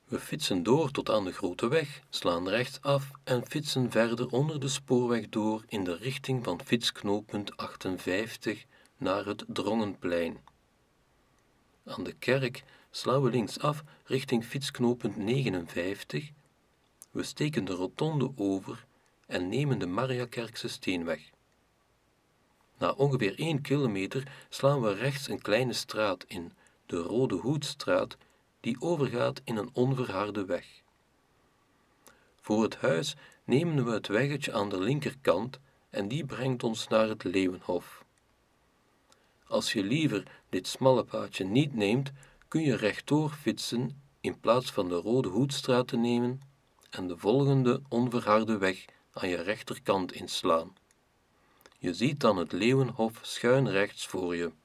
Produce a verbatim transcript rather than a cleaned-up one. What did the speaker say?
We fietsen door tot aan de grote weg, slaan rechtsaf en fietsen verder onder de spoorweg door in de richting van fietsknooppunt achtenvijftig naar het Drongenplein. Aan de kerk slaan we linksaf richting fietsknooppunt negenenvijftig. We steken de rotonde over en nemen de Mariakerkse Steenweg. Na ongeveer één kilometer slaan we rechts een kleine straat in, de Rode Hoedstraat, die overgaat in een onverharde weg. Voor het huis nemen we het weggetje aan de linkerkant en die brengt ons naar het Leeuwenhof. Als je liever dit smalle paadje niet neemt, kun je rechtdoor fietsen in plaats van de Rode Hoedstraat te nemen en de volgende onverharde weg aan je rechterkant inslaan. Je ziet dan het Leeuwenhof schuin rechts voor je.